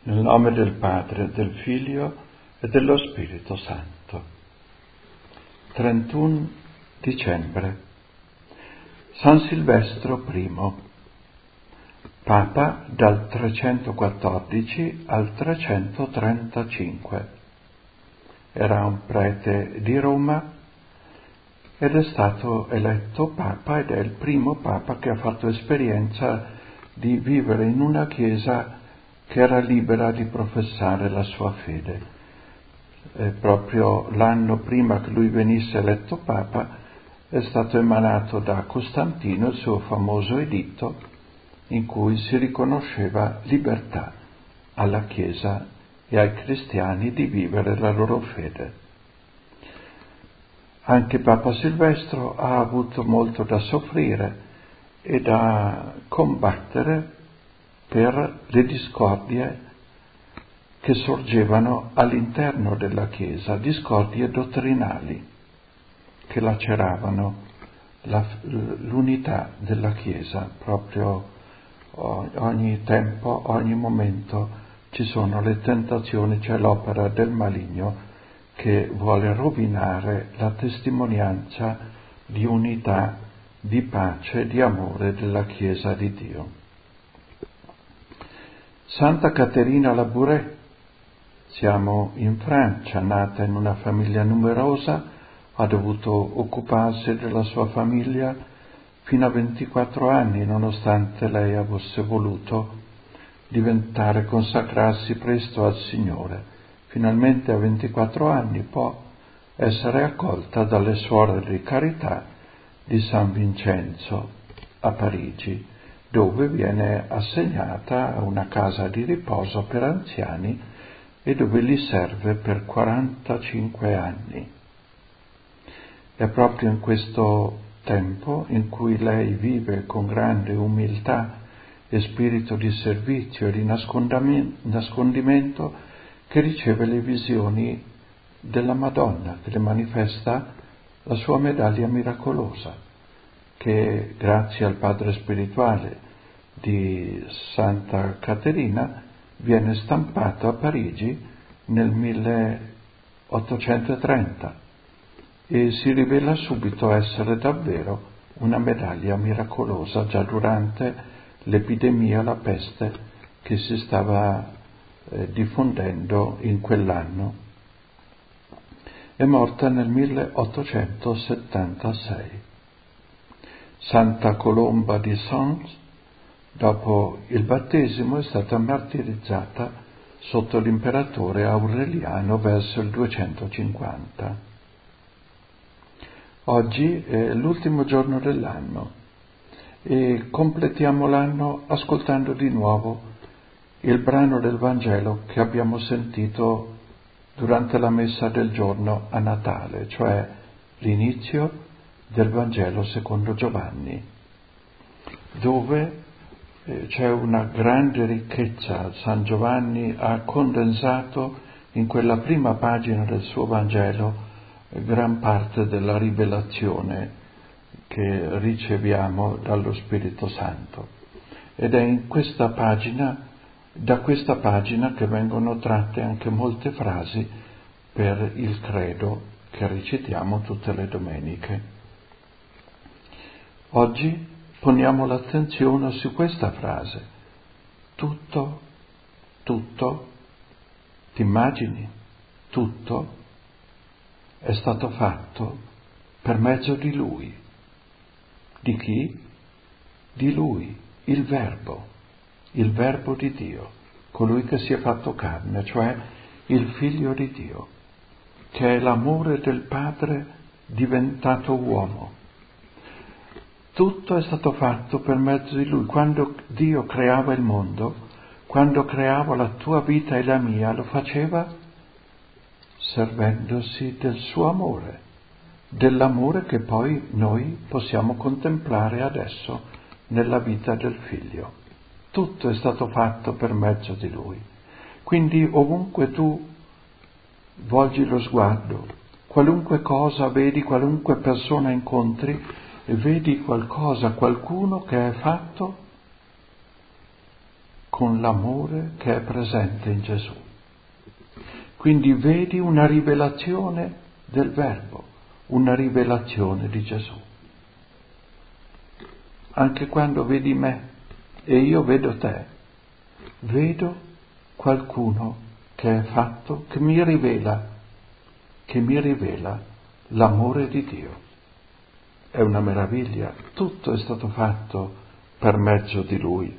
Nel nome del Padre, del Figlio e dello Spirito Santo. 31 dicembre. San Silvestro I, Papa dal 314 al 335. Era un prete di Roma ed è stato eletto Papa ed è il primo Papa che ha fatto esperienza di vivere in una chiesa che era libera di professare la sua fede. Proprio l'anno prima che lui venisse eletto Papa è stato emanato da Costantino il suo famoso editto in cui si riconosceva libertà alla Chiesa e ai cristiani di vivere la loro fede. Anche Papa Silvestro ha avuto molto da soffrire e da combattere per le discordie che sorgevano all'interno della Chiesa, discordie dottrinali che laceravano l'unità della Chiesa. Proprio ogni tempo, ogni momento ci sono le tentazioni, c'è l'opera del maligno che vuole rovinare la testimonianza di unità, di pace, di amore della Chiesa di Dio. Santa Caterina Labouré, siamo in Francia, nata in una famiglia numerosa, ha dovuto occuparsi della sua famiglia fino a 24 anni, nonostante lei avesse voluto consacrarsi presto al Signore. Finalmente a 24 anni può essere accolta dalle suore di carità di San Vincenzo a Parigi, dove viene assegnata a una casa di riposo per anziani e dove li serve per 45 anni. È proprio in questo tempo in cui lei vive con grande umiltà e spirito di servizio e di nascondimento che riceve le visioni della Madonna, che le manifesta la sua medaglia miracolosa, che grazie al padre spirituale di Santa Caterina viene stampato a Parigi nel 1830 e si rivela subito essere davvero una medaglia miracolosa già durante l'epidemia, la peste che si stava diffondendo in quell'anno. È morta nel 1876. Santa Colomba di Sens, dopo il battesimo, è stata martirizzata sotto l'imperatore Aureliano verso il 250. Oggi è l'ultimo giorno dell'anno e completiamo l'anno ascoltando di nuovo il brano del Vangelo che abbiamo sentito durante la messa del giorno a Natale, cioè l'inizio del Vangelo secondo Giovanni, dove c'è una grande ricchezza. San Giovanni ha condensato in quella prima pagina del suo Vangelo gran parte della rivelazione che riceviamo dallo Spirito Santo. Ed è in questa pagina, da questa pagina, che vengono tratte anche molte frasi per il credo che recitiamo tutte le domeniche. Oggi poniamo l'attenzione su questa frase: tutto, ti immagini? Tutto è stato fatto per mezzo di Lui. Di chi? Di Lui, il Verbo di Dio, colui che si è fatto carne, cioè il Figlio di Dio, che è l'amore del Padre diventato uomo. Tutto è stato fatto per mezzo di Lui. Quando Dio creava il mondo, quando creava la tua vita e la mia, lo faceva servendosi del suo amore, dell'amore che poi noi possiamo contemplare adesso nella vita del Figlio. Tutto è stato fatto per mezzo di Lui. Quindi ovunque tu volgi lo sguardo, qualunque cosa vedi, qualunque persona incontri, vedi qualcosa, qualcuno che è fatto con l'amore che è presente in Gesù. Quindi vedi una rivelazione del Verbo, una rivelazione di Gesù. Anche quando vedi me e io vedo te, vedo qualcuno che è fatto, che mi rivela l'amore di Dio. È una meraviglia, tutto è stato fatto per mezzo di Lui.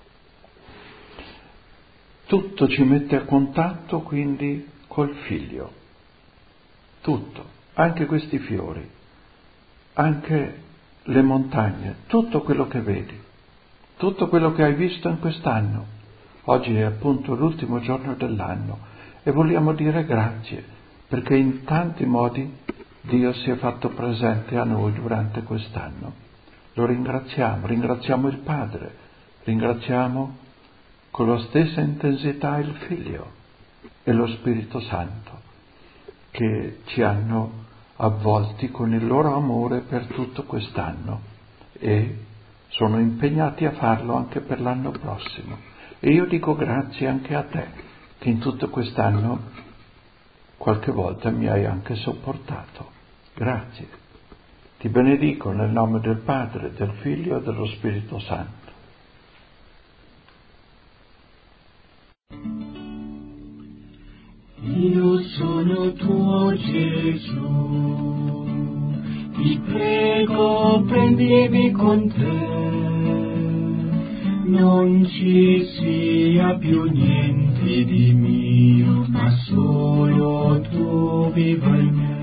Tutto ci mette a contatto quindi col Figlio, tutto, anche questi fiori, anche le montagne, tutto quello che vedi, tutto quello che hai visto in quest'anno. Oggi è appunto l'ultimo giorno dell'anno e vogliamo dire grazie, perché in tanti modi Dio si è fatto presente a noi durante quest'anno. Lo ringraziamo il Padre, ringraziamo con la stessa intensità il Figlio e lo Spirito Santo, che ci hanno avvolti con il loro amore per tutto quest'anno e sono impegnati a farlo anche per l'anno prossimo. E io dico grazie anche a te, che in tutto quest'anno qualche volta mi hai anche sopportato. Grazie. Ti benedico nel nome del Padre, del Figlio e dello Spirito Santo. Io sono tuo Gesù, ti prego prendimi con te, non ci sia più niente di mio, ma solo tu viva in me.